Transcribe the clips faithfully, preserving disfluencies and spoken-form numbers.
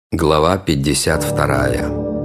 Глава пятьдесят вторая.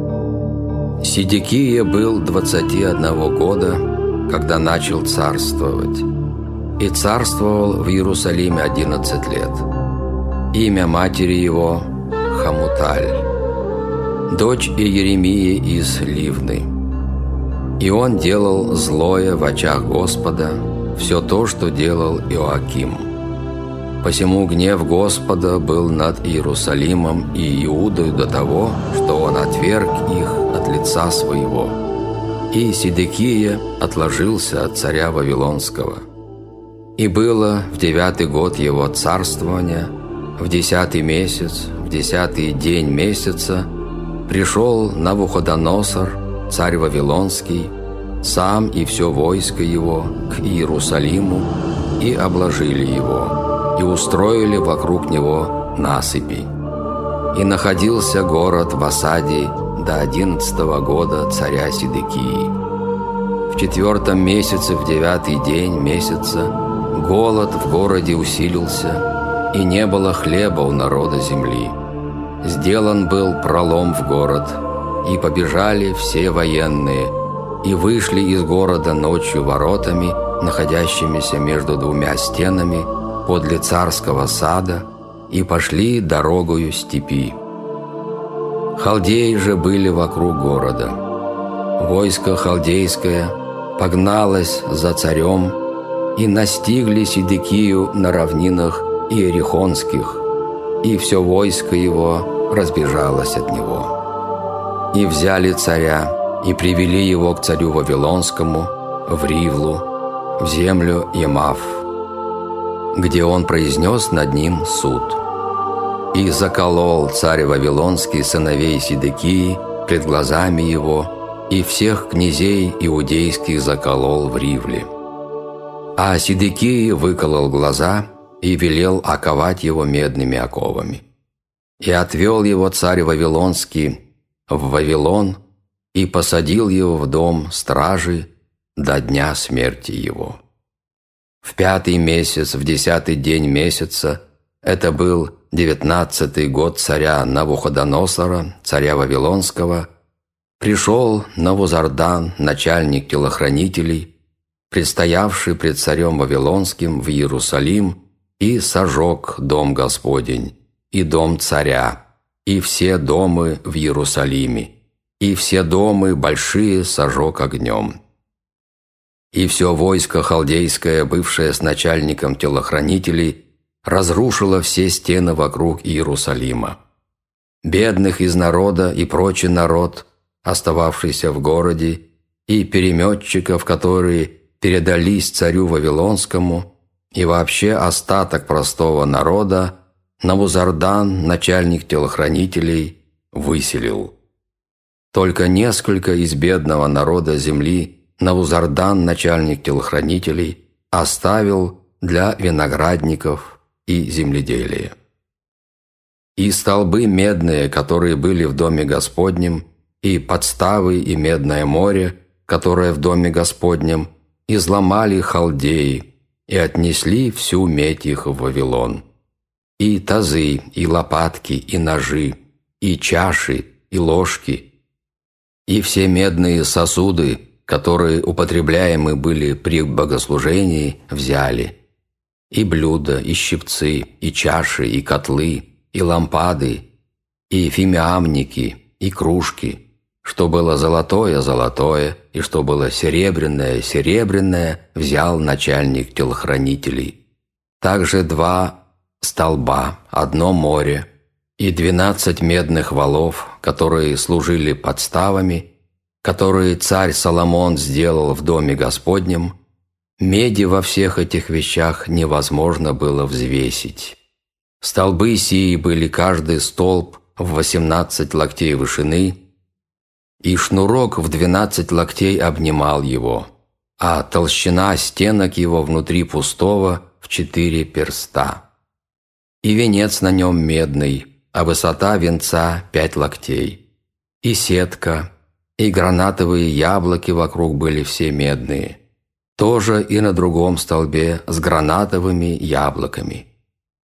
Сидекия был двадцати одного года, когда начал царствовать, и царствовал в Иерусалиме одиннадцать лет. Имя матери его – Хамуталь, дочь Иеремии из Ливны. И он делал злое в очах Господа, все то, что делал Иоаким. Посему гнев Господа был над Иерусалимом и Иудою до того, что он отверг их от лица своего. И Сидекия отложился от царя Вавилонского. И было в девятый год его царствования, в десятый месяц, в десятый день месяца, пришел Навуходоносор, царь Вавилонский, сам и все войско его к Иерусалиму, и обложили его, и устроили вокруг него насыпи. И находился город в осаде до одиннадцатого года царя Сидекии. В четвертом месяце, в девятый день месяца, голод в городе усилился, и не было хлеба у народа земли. Сделан был пролом в город, и побежали все военные, и вышли из города ночью воротами, находящимися между двумя стенами, подле царского сада, и пошли дорогою степи. Халдеи же были вокруг города. Войско халдейское погналось за царем, и настигли Сидекию на равнинах иерихонских, и все войско его разбежалось от него. И взяли царя, и привели его к царю Вавилонскому, в Ривлу, в землю Емав, где он произнес над ним суд. И заколол царь Вавилонский сыновей Сидекии пред глазами его, и всех князей иудейских заколол в Ривле. А Сидекии выколол глаза и велел оковать его медными оковами. И отвел его царь Вавилонский в Вавилон, и посадил его в дом стражи до дня смерти его. В пятый месяц, в десятый день месяца, это был девятнадцатый год царя Навуходоносора, царя Вавилонского, пришел Навузардан, начальник телохранителей, предстоявший пред царем Вавилонским в Иерусалим, и сожег дом Господень, и дом царя, и все домы в Иерусалиме, и все домы большие сожег огнем. И все войско халдейское, бывшее с начальником телохранителей, разрушило все стены вокруг Иерусалима. Бедных из народа и прочий народ, остававшийся в городе, и переметчиков, которые передались царю Вавилонскому, и вообще остаток простого народа, Навузардан, начальник телохранителей, выселил. Только несколько из бедного народа земли Навузардан, начальник телохранителей, оставил для виноградников и земледелия. И столбы медные, которые были в доме Господнем, и подставы, и медное море, которое в доме Господнем, изломали халдеи, и отнесли всю медь их в Вавилон. И тазы, и лопатки, и ножи, и чаши, и ложки, и все медные сосуды, которые употребляемы были при богослужении, взяли, и блюда, и щипцы, и чаши, и котлы, и лампады, и фимиамники, и кружки, что было золотое – золотое, и что было серебряное – серебряное, взял начальник телохранителей. Также два столба, одно море, и двенадцать медных валов, которые служили подставами, которые царь Соломон сделал в доме Господнем. Меди во всех этих вещах невозможно было взвесить. Столбы сии были каждый столб в восемнадцать локтей вышины, и шнурок в двенадцать локтей обнимал его, а толщина стенок его внутри пустого в четыре перста. И венец на нем медный, а высота венца пять локтей. И сетка, и гранатовые яблоки вокруг были все медные. Тоже и на другом столбе с гранатовыми яблоками.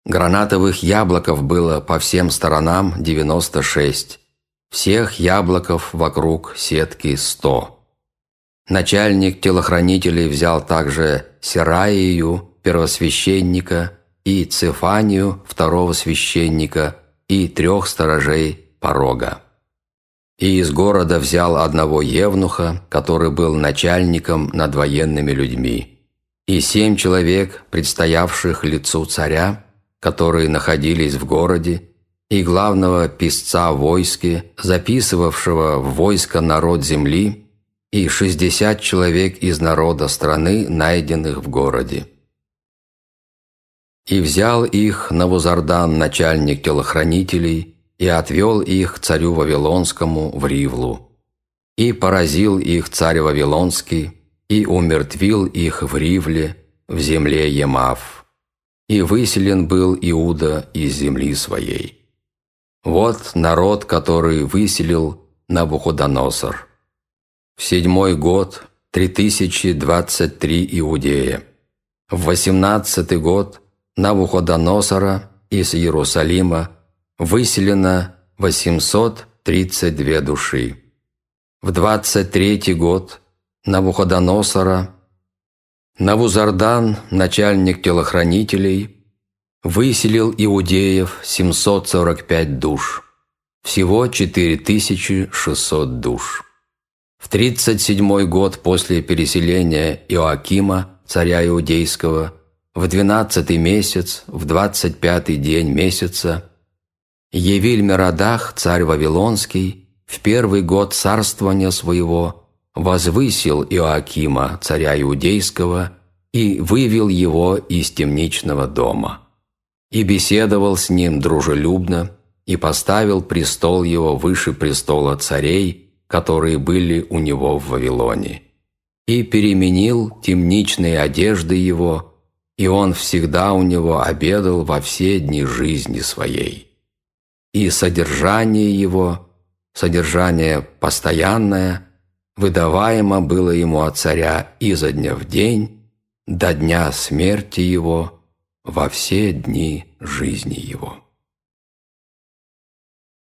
Гранатовых яблоков было по всем сторонам девяносто шесть, всех яблоков вокруг сетки сто. Начальник телохранителей взял также Сераию, первосвященника, и Цефанию, второго священника, и трех сторожей порога. И из города взял одного евнуха, который был начальником над военными людьми, и семь человек, предстоявших лицу царя, которые находились в городе, и главного писца в войске, записывавшего в войско народ земли, и шестьдесят человек из народа страны, найденных в городе. И взял их Навузардан, начальник телохранителей, и отвел их к царю Вавилонскому в Ривлу. И поразил их царь Вавилонский, и умертвил их в Ривле, в земле Емав. И выселен был Иуда из земли своей. Вот народ, который выселил Навуходоносор. В седьмой год три тысячи двадцать три иудея. В восемнадцатый год Навуходоносора из Иерусалима выселено восемьсот тридцать две души. В двадцать третий год Навуходоносора Навузардан, начальник телохранителей, выселил иудеев семьсот сорок пять душ, всего четыре тысячи шестьсот душ. В тридцать седьмой год после переселения Иоакима, царя Иудейского, в двенадцатый месяц, в двадцать пятый день месяца, Евиль-Мерадах, царь Вавилонский, в первый год царствования своего возвысил Иоакима, царя Иудейского, и вывел его из темничного дома. И беседовал с ним дружелюбно, и поставил престол его выше престола царей, которые были у него в Вавилоне. И переменил темничные одежды его, и он всегда у него обедал во все дни жизни своей. И содержание его, содержание постоянное, выдаваемо было ему от царя изо дня в день, до дня смерти его, во все дни жизни его.